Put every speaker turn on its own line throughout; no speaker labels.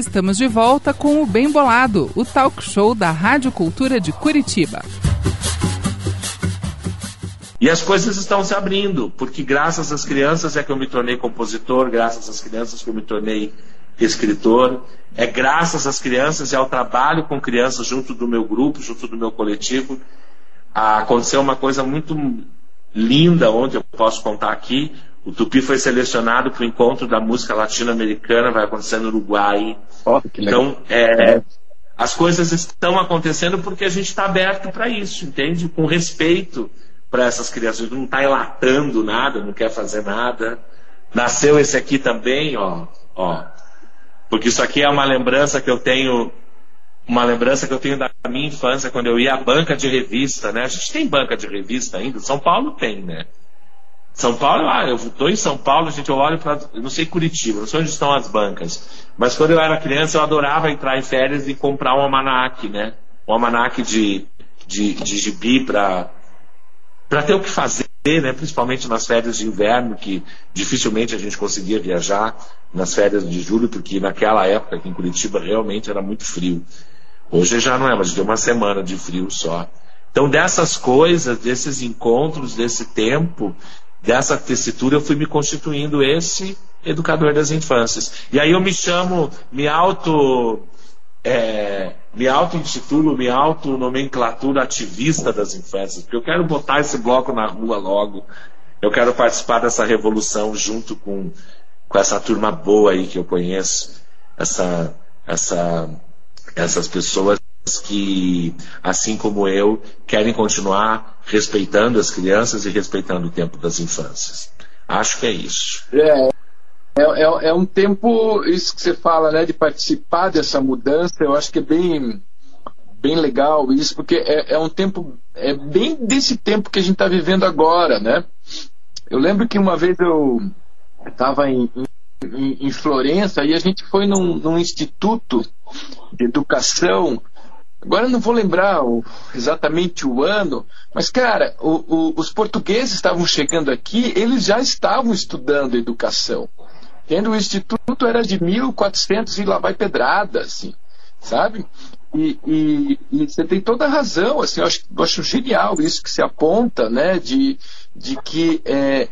estamos de volta com o Bem Bolado, o talk show da Rádio Cultura de Curitiba.
E as coisas estão se abrindo, porque graças às crianças é que eu me tornei compositor, graças às crianças que eu me tornei escritor, é graças às crianças e ao trabalho com crianças junto do meu grupo, junto do meu coletivo. Aconteceu uma coisa muito linda ontem, eu posso contar aqui. O Tupi foi selecionado para o encontro da música latino-americana, vai acontecer no Uruguai. Então, as coisas estão acontecendo porque a gente está aberto para isso, entende? Com respeito para essas crianças, não está enlatando nada, não quer fazer nada. Nasceu esse aqui também, ó, porque isso aqui é uma lembrança que eu tenho da minha infância, quando eu ia à banca de revista, né? A gente tem banca de revista ainda, São Paulo tem, né? São Paulo, eu estou em São Paulo, gente, eu olho para, eu não sei Curitiba, não sei onde estão as bancas, mas quando eu era criança eu adorava entrar em férias e comprar um almanaque, né? Um almanaque de gibi para ter o que fazer, né? Principalmente nas férias de inverno, que dificilmente a gente conseguia viajar nas férias de julho, porque naquela época aqui em Curitiba realmente era muito frio. Hoje já não é, mas deu uma semana de frio só. Então dessas coisas, desses encontros, desse tempo, dessa tessitura, eu fui me constituindo esse educador das infâncias. E aí eu me auto-intitulo, me auto-nomenclatura ativista das infâncias, porque eu quero botar esse bloco na rua logo, eu quero participar dessa revolução junto com essa turma boa aí que eu conheço, essas pessoas que, assim como eu, querem continuar respeitando as crianças e respeitando o tempo das infâncias. Acho que é isso.
É um tempo, isso que você fala, né, de participar dessa mudança, eu acho que é bem legal isso, porque é um tempo, é bem desse tempo que a gente está vivendo agora, né? Eu lembro que uma vez eu estava em Florença e a gente foi num instituto de educação. Agora eu não vou lembrar exatamente o ano, mas, cara, os portugueses estavam chegando aqui, eles já estavam estudando educação. O instituto era de 1400 e lá vai pedrada, assim, sabe? E você tem toda a razão, assim, eu acho genial isso que se aponta, né, de que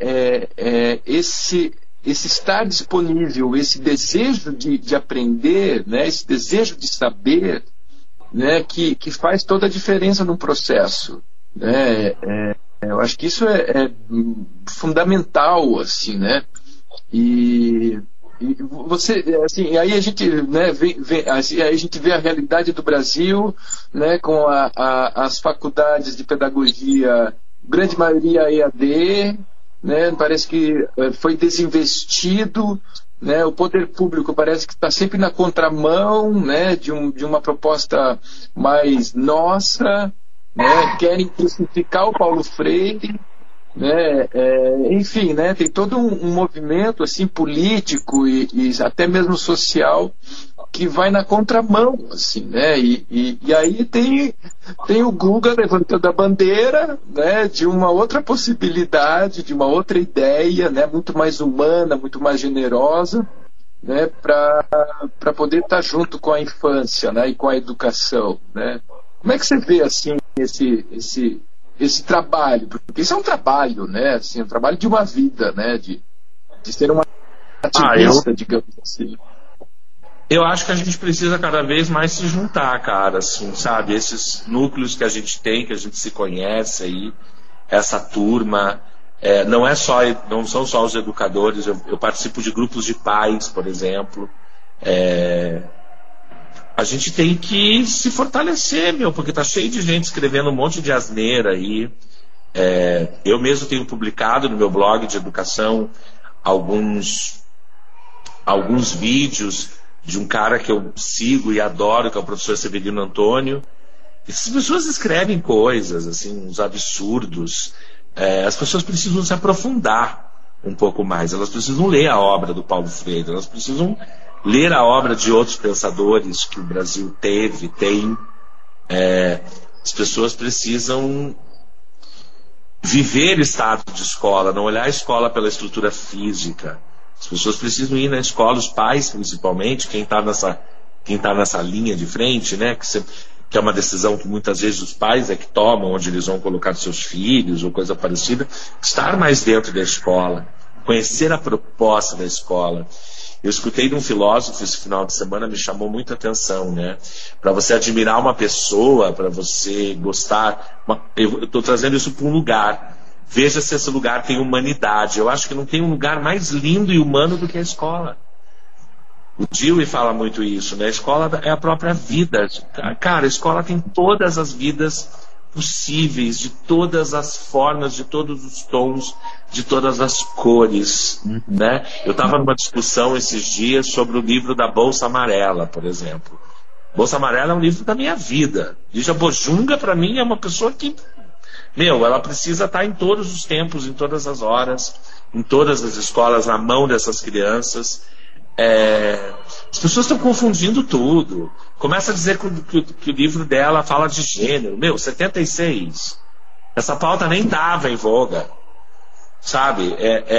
esse estar disponível, esse desejo de aprender, né, esse desejo de saber, né, que faz toda a diferença no processo, né? Eu acho que isso é fundamental, assim, né? E você, assim, aí a gente, né, aí a gente vê a realidade do Brasil, né, com as faculdades de pedagogia, grande maioria EAD, né, parece que foi desinvestido, né, o poder público parece que está sempre na contramão, né, de uma proposta mais nossa, né, querem crucificar o Paulo Freire, né, enfim, né, tem todo um movimento assim, político e até mesmo social que vai na contramão, assim, né, e aí tem o Guga levantando a bandeira, né, de uma outra possibilidade, de uma outra ideia, né, muito mais humana, muito mais generosa, né, para poder estar junto com a infância, né, e com a educação, né. Como é que você vê assim esse trabalho? Porque isso é um trabalho, né, assim, um trabalho de uma vida, né, de ser uma ativista, digamos assim.
Eu acho que a gente precisa cada vez mais se juntar, cara, assim, sabe? Esses núcleos que a gente tem, que a gente se conhece aí, essa turma, não são só os educadores, eu participo de grupos de pais, por exemplo. A gente tem que se fortalecer, porque tá cheio de gente escrevendo um monte de asneira aí. Eu mesmo tenho publicado no meu blog de educação alguns vídeos de um cara que eu sigo e adoro, que é o professor Severino Antônio. Essas pessoas escrevem coisas, assim, uns absurdos. As pessoas precisam se aprofundar um pouco mais. Elas precisam ler a obra do Paulo Freire. Elas precisam ler a obra de outros pensadores que o Brasil tem. As pessoas precisam viver estado de escola, não olhar a escola pela estrutura física. As pessoas precisam ir na escola, os pais principalmente, quem está quem está nessa linha de frente, né? Que é uma decisão que muitas vezes os pais é que tomam, onde eles vão colocar seus filhos ou coisa parecida, estar mais dentro da escola, conhecer a proposta da escola. Eu escutei de um filósofo esse final de semana, me chamou muita atenção, né? Para você admirar uma pessoa, para você gostar, eu estou trazendo isso para um lugar. Veja se esse lugar tem humanidade. Eu acho que não tem um lugar mais lindo e humano do que a escola. O Dewey fala muito isso, né? A escola é a própria vida. Cara, a escola tem todas as vidas possíveis, de todas as formas, de todos os tons, de todas as cores, né? Eu estava numa discussão esses dias sobre o livro da Bolsa Amarela, por exemplo. Bolsa Amarela é um livro da minha vida. Lígia Bojunga, para mim, é uma pessoa que, ela precisa estar em todos os tempos, em todas as horas, em todas as escolas, na mão dessas crianças. As pessoas estão confundindo tudo. Começa a dizer que o livro dela fala de gênero. 76. Essa pauta nem estava em voga. Sabe?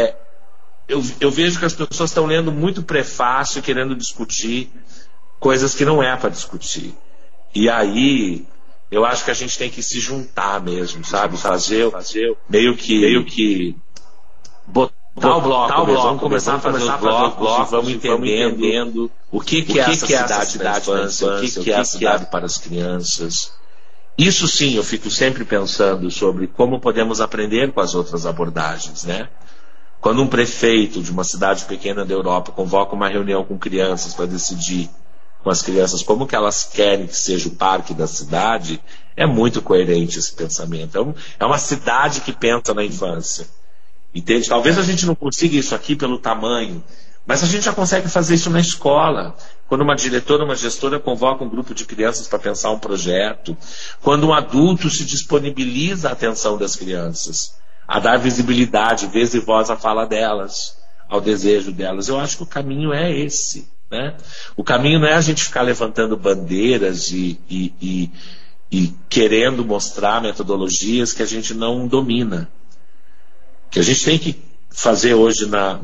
Eu vejo que as pessoas estão lendo muito prefácio, querendo discutir coisas que não é para discutir. E aí, eu acho que a gente tem que se juntar mesmo, sabe? Fazer meio que botar o bloco, vamos começar a fazer os blocos, vamos entendendo o que é essa cidade da infância, o que é a cidade para as crianças. Isso sim, eu fico sempre pensando sobre como podemos aprender com as outras abordagens, né? Quando um prefeito de uma cidade pequena da Europa convoca uma reunião com crianças para decidir com as crianças como que elas querem que seja o parque da cidade, é muito coerente esse pensamento. É uma cidade que pensa na infância. Entende? Talvez a gente não consiga isso aqui pelo tamanho, mas a gente já consegue fazer isso na escola. Quando uma diretora, uma gestora convoca um grupo de crianças para pensar um projeto, quando um adulto se disponibiliza à atenção das crianças, a dar visibilidade, vez e voz à fala delas, ao desejo delas. Eu acho que o caminho é esse, né? O caminho não é a gente ficar levantando bandeiras e querendo mostrar metodologias que a gente não domina. O que a gente tem que fazer hoje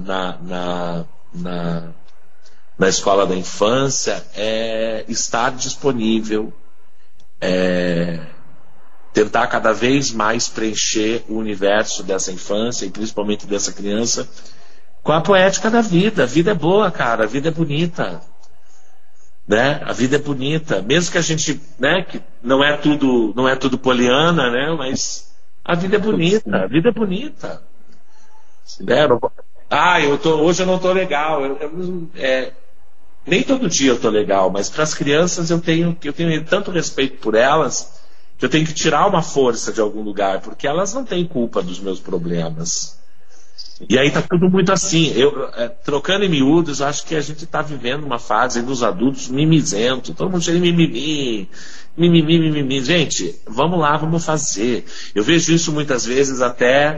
na escola da infância é estar disponível, tentar cada vez mais preencher o universo dessa infância e principalmente dessa criança com a poética da vida. A vida é boa, cara, a vida é bonita, né? A vida é bonita, mesmo que a gente, né, que não é tudo poliana, né? Mas a vida é bonita, a vida é bonita. Hoje eu não estou legal. Nem todo dia eu estou legal, mas para as crianças eu tenho tanto respeito por elas que eu tenho que tirar uma força de algum lugar, porque elas não têm culpa dos meus problemas. E aí está tudo muito assim. Trocando em miúdos, acho que a gente está vivendo uma fase dos adultos mimizento, todo mundo cheio de mimimi. Gente, vamos lá, vamos fazer. Eu vejo isso muitas vezes até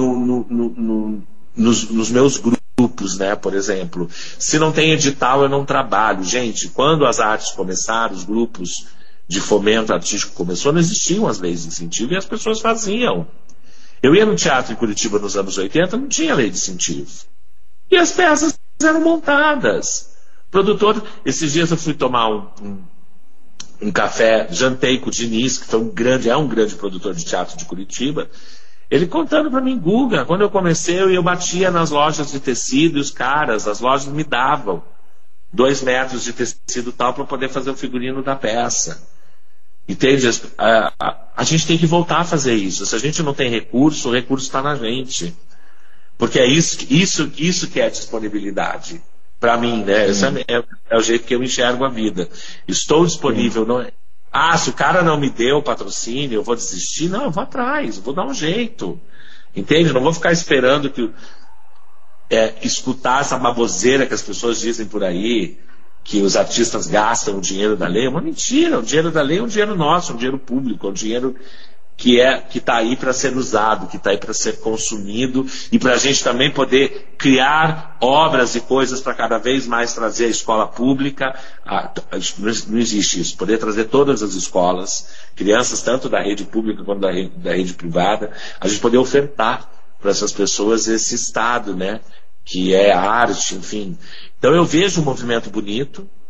nos meus grupos, né? Por exemplo, se não tem edital, eu não trabalho. Gente, quando as artes começaram, os grupos de fomento artístico começou, não existiam as leis de incentivo e as pessoas faziam. Eu ia no teatro em Curitiba nos anos 80, não tinha lei de incentivo. E as peças eram montadas. Produtor, esses dias eu fui tomar um café, jantei com o Diniz, que foi um grande produtor de teatro de Curitiba. Ele contando para mim, Guga, quando eu comecei, eu batia nas lojas de tecido e as lojas me davam 2 metros de tecido tal para poder fazer o figurino da peça. Entende? A gente tem que voltar a fazer isso. Se a gente não tem recurso, o recurso está na gente. Porque é isso que é disponibilidade. Para mim, né? Esse é o jeito que eu enxergo a vida. Estou disponível. Não é... se o cara não me deu patrocínio, eu vou desistir? Não, eu vou atrás, eu vou dar um jeito. Entende? Eu não vou ficar esperando escutar essa baboseira que as pessoas dizem por aí, que os artistas gastam o dinheiro da lei. É uma mentira. O dinheiro da lei é um dinheiro nosso, um dinheiro público, é um dinheiro que está aí para ser usado, que está aí para ser consumido e para a gente também poder criar obras e coisas para cada vez mais trazer a escola pública. Não existe isso. Poder trazer todas as escolas, crianças tanto da rede pública quanto da rede privada, a gente poder ofertar para essas pessoas esse estado, né? Que é a arte, enfim. Então eu vejo um movimento bonito,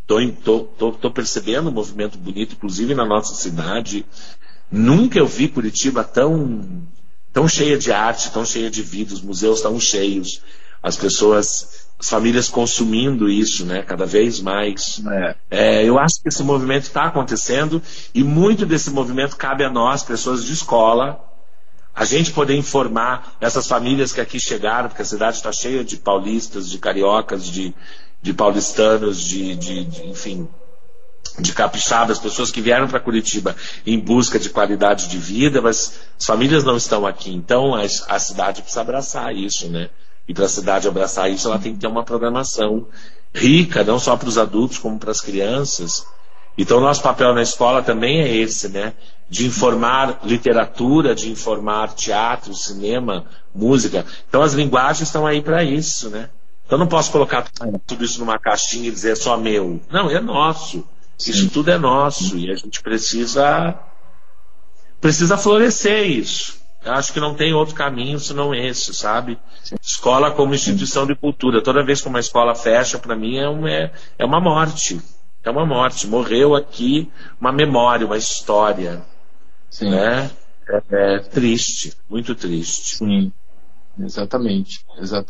Tô percebendo um movimento bonito, inclusive na nossa cidade. Nunca eu vi Curitiba tão cheia de arte, tão cheia de vida, os museus tão cheios, as famílias consumindo isso, né, cada vez mais. Eu acho que esse movimento está acontecendo e muito desse movimento cabe a nós, pessoas de escola, a gente poder informar essas famílias que aqui chegaram, porque a cidade está cheia de paulistas, de cariocas, de paulistanos, enfim, de capixabas, pessoas que vieram para Curitiba em busca de qualidade de vida, mas as famílias não estão aqui. Então a cidade precisa abraçar isso, né? E para a cidade abraçar isso, ela tem que ter uma programação rica, não só para os adultos, como para as crianças. Então nosso papel na escola também é esse, né? De informar literatura, de informar teatro, cinema, música. Então as linguagens estão aí para isso, né? Então não posso colocar tudo isso numa caixinha e dizer é só meu. Não, é nosso. Isso tudo é nosso e a gente precisa florescer isso. Eu acho que não tem outro caminho senão esse, sabe? Escola como instituição de cultura. Toda vez que uma escola fecha, para mim é uma morte. É uma morte. Morreu aqui uma memória, uma história.
Sim.
Né? É triste, muito triste.
Sim, exatamente.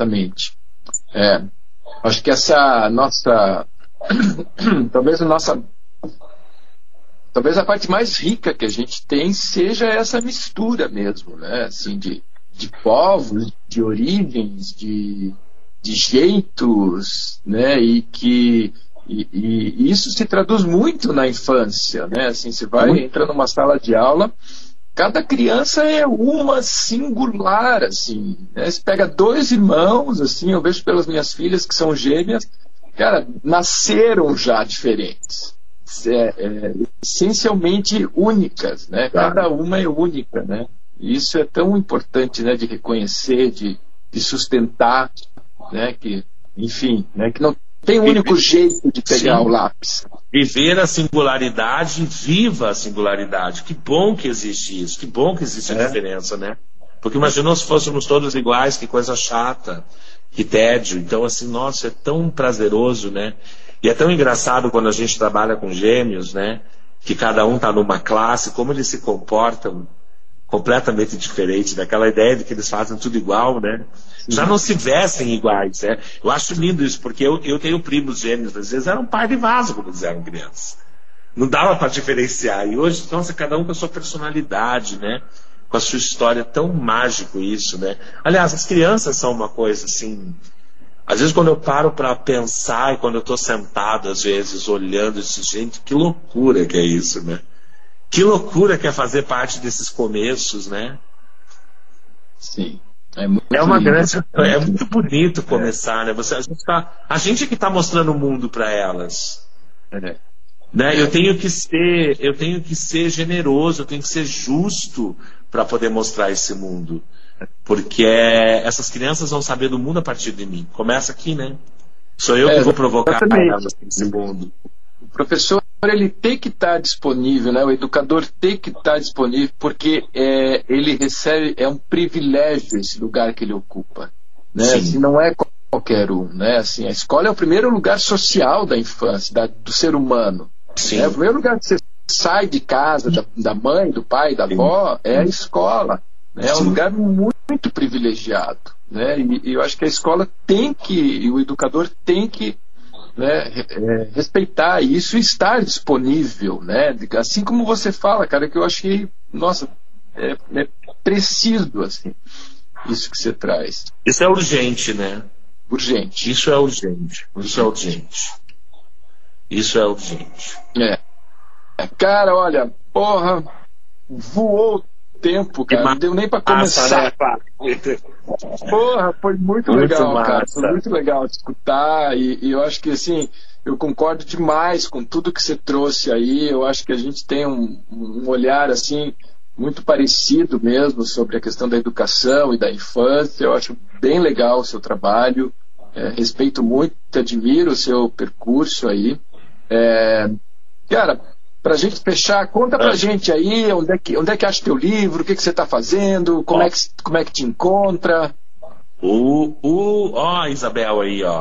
Acho que essa nossa talvez a parte mais rica que a gente tem seja essa mistura mesmo, né? Assim, de povos, de origens, de jeitos, né? E isso se traduz muito na infância, né? Assim, você vai entrar numa sala de aula, cada criança é uma singular, assim, né? Você pega 2 irmãos, assim, eu vejo pelas minhas filhas que são gêmeas, cara, nasceram já diferentes, essencialmente únicas, né? Cada uma é única, né? E isso é tão importante, né? De reconhecer, de sustentar, né? Que, enfim, né? Que não tem um único jeito de pegar o lápis.
Viver a singularidade, viva a singularidade. Que bom que existe isso, que bom que existe a diferença, né? Porque imaginou se fôssemos todos iguais, que coisa chata, que tédio. Então, assim, nossa, é tão prazeroso, né? E é tão engraçado quando a gente trabalha com gêmeos, né? Que cada um está numa classe, como eles se comportam completamente diferente, daquela ideia de que eles fazem tudo igual, né? Já não se vestem iguais, né? Eu acho lindo isso, porque eu tenho primos gêmeos, às vezes eram par de vaso quando eles eram crianças. Não dava para diferenciar. E hoje, nossa, cada um com a sua personalidade, né? Com a sua história, tão mágico isso, né? Aliás, as crianças são uma coisa assim. Às vezes quando eu paro para pensar e quando eu estou sentado, às vezes, olhando isso, gente, que loucura que é isso, né? Que loucura que é fazer parte desses começos, né?
Sim. É muito
é muito bonito começar, né? A gente que está mostrando o mundo para elas. Né? Eu tenho que ser generoso, eu tenho que ser justo para poder mostrar esse mundo. Porque essas crianças vão saber do mundo a partir de mim. Começa aqui, né? Sou eu que vou provocar elas nesse mundo.
O professor, ele tem que estar disponível, né? O educador tem que estar disponível, porque ele recebe, é um privilégio esse lugar que ele ocupa, né? Assim, não é qualquer um, né? Assim, a escola é o primeiro lugar social da infância, do ser humano. É o primeiro lugar que você sai de casa, da mãe, do pai, da avó, é a escola. É um lugar muito privilegiado, né? E eu acho que a escola e o educador tem que, né, respeitar isso e estar disponível, né? Assim como você fala, cara, que eu achei, nossa, é preciso, assim, isso que você traz.
Isso é urgente, né?
Urgente.
Isso é urgente.
Cara, olha, porra, voou tempo, cara, não deu nem pra começar.
Né?
Porra, foi muito legal, cara, foi muito legal te escutar e eu acho que, assim, eu concordo demais com tudo que você trouxe aí. Eu acho que a gente tem um olhar, assim, muito parecido mesmo sobre a questão da educação e da infância. Eu acho bem legal o seu trabalho, respeito muito, admiro o seu percurso aí. Cara, pra gente fechar, conta pra gente aí onde é que acha teu livro, o que você tá fazendo, como é que te encontra.
Ó, Isabel aí, ó.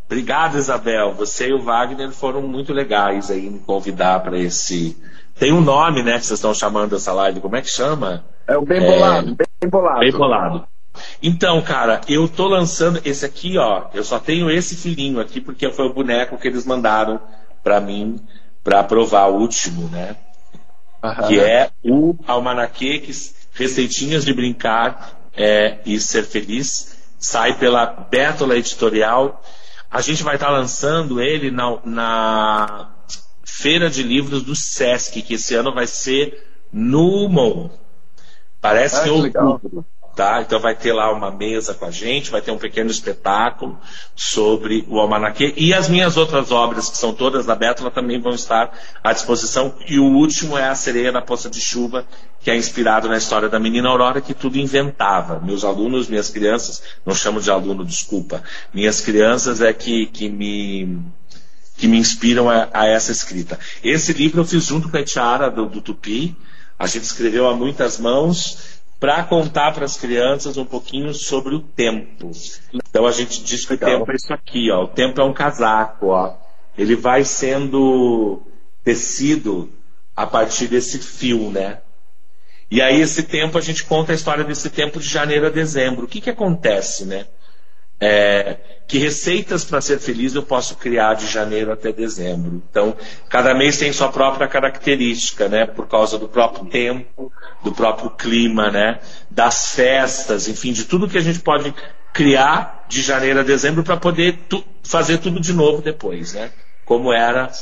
Obrigado, Isabel. Você e o Wagner foram muito legais aí me convidar para esse... Tem um nome, né, que vocês estão chamando essa live. Como é que chama?
É o Bem Bolado. Bem Bolado.
Bem Bolado. Então, cara, eu tô lançando esse aqui, ó. Eu só tenho esse filhinho aqui porque foi o boneco que eles mandaram para mim para provar, o último, né? Que é o Almanaquê, Receitinhas de Brincar e Ser Feliz. Sai pela Bétola Editorial. A gente vai estar lançando ele na Feira de Livros do Sesc, que esse ano vai ser no MON. Parece que em outubro. Tá? Então vai ter lá uma mesa com a gente, vai ter um pequeno espetáculo sobre o Almanaquê, e as minhas outras obras, que são todas da Bétola, também vão estar à disposição. E o último é A Sereia da Poça de Chuva, que é inspirado na história da menina Aurora, que tudo inventava. Meus alunos, minhas crianças, não chamo de aluno, desculpa, minhas crianças é que me inspiram a essa escrita. Esse livro eu fiz junto com a Etiara do Tupi. A gente escreveu a muitas mãos para contar para as crianças um pouquinho sobre o tempo. Então a gente diz que o tempo é isso aqui, ó. O tempo é um casaco, ó. Ele vai sendo tecido a partir desse fio, né? E aí esse tempo, a gente conta a história desse tempo de janeiro a dezembro. O que acontece, né? Que receitas para ser feliz eu posso criar de janeiro até dezembro. Então, cada mês tem sua própria característica, né? Por causa do próprio tempo, do próprio clima, né? Das festas, enfim, de tudo que a gente pode criar de janeiro a dezembro para poder fazer tudo de novo depois, né? Como eram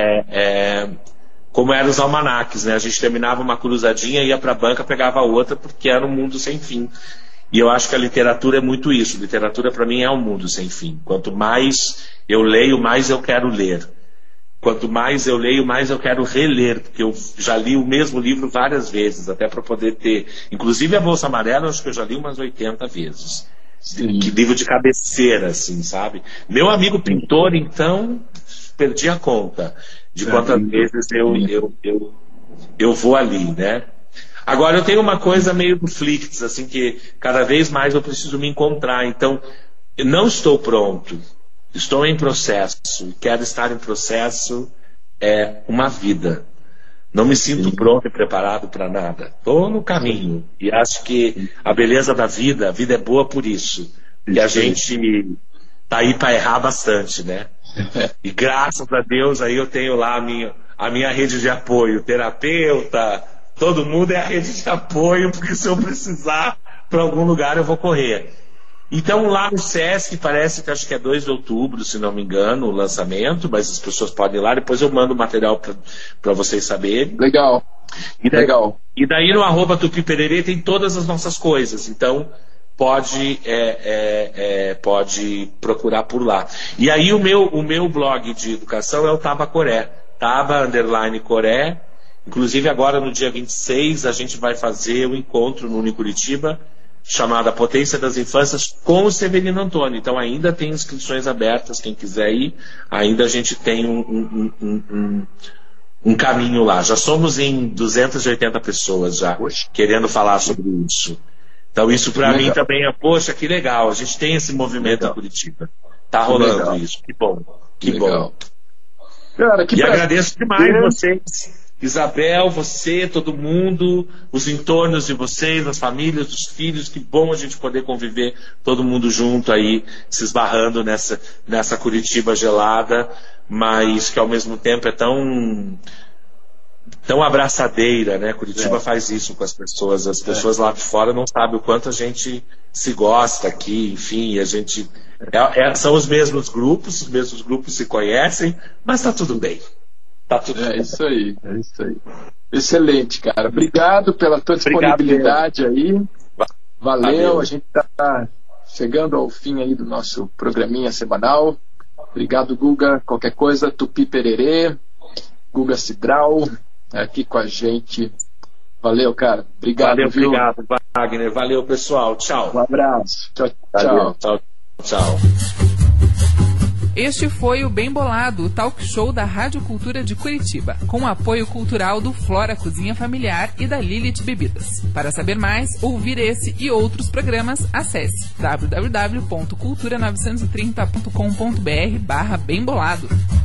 os almanaques, né? A gente terminava uma cruzadinha, ia para a banca, pegava outra, porque era um mundo sem fim. E eu acho que a literatura é muito isso. Literatura, para mim, é um mundo sem fim. Quanto mais eu leio, mais eu quero ler. Quanto mais eu leio, mais eu quero reler, porque eu já li o mesmo livro várias vezes, até para poder ter... Inclusive a Bolsa Amarela, eu acho que eu já li umas 80 vezes. Sim. Que livro de cabeceira, assim, sabe? Meu amigo pintor, então, perdi a conta de quantas vezes eu vou ali, né? Agora, eu tenho uma coisa meio do Flix, assim, que cada vez mais eu preciso me encontrar. Então, eu não estou pronto. Estou em processo. Quero estar em processo uma vida. Não me sinto pronto e preparado para nada. Estou no caminho. E acho que a beleza da vida, a vida é boa por isso. E a gente tá aí para errar bastante, né? E graças a Deus, aí eu tenho lá a minha rede de apoio, terapeuta... Todo mundo é a rede de apoio, porque se eu precisar para algum lugar eu vou correr. Então lá no Sesc, parece que acho que é 2 de outubro, se não me engano, o lançamento, mas as pessoas podem ir lá, depois eu mando o material para vocês saberem.
Legal.
E daí no @tupipererê tem todas as nossas coisas, então pode procurar por lá. E aí o meu blog de educação é o Tabacoré, Taba_Coré. Inclusive agora no dia 26 a gente vai fazer um encontro no Unicuritiba chamado A Potência das Infâncias com o Severino Antônio. Então ainda tem inscrições abertas, quem quiser ir, ainda a gente tem um caminho lá. Já somos em 280 pessoas já querendo falar sobre isso. Então isso para mim também é, poxa, que legal, a gente tem esse movimento em Curitiba. Tá rolando isso, que bom, que bom.
Cara, que
agradeço demais vocês. Isabel, você, todo mundo, os entornos de vocês, as famílias, os filhos, que bom a gente poder conviver todo mundo junto aí, se esbarrando nessa Curitiba gelada, mas que ao mesmo tempo é tão abraçadeira, né? Curitiba faz isso com as pessoas lá de fora não sabem o quanto a gente se gosta aqui, enfim, a gente... são os mesmos grupos se conhecem, mas tá tudo bem. Tá tudo bem.
É isso aí. Excelente, cara. Obrigado pela tua disponibilidade aí. Valeu. A gente tá chegando ao fim aí do nosso programinha semanal. Obrigado, Guga. Qualquer coisa, Tupi Pererê, Guga Cidral, aqui com a gente. Valeu, cara. Obrigado,
obrigado, Wagner. Valeu, pessoal. Tchau.
Um abraço. Tchau.
Valeu. Tchau.
Este foi o Bem Bolado, o talk show da Rádio Cultura de Curitiba, com o apoio cultural do Flora Cozinha Familiar e da Lilith Bebidas. Para saber mais, ouvir esse e outros programas, acesse www.cultura930.com.br/bembolado.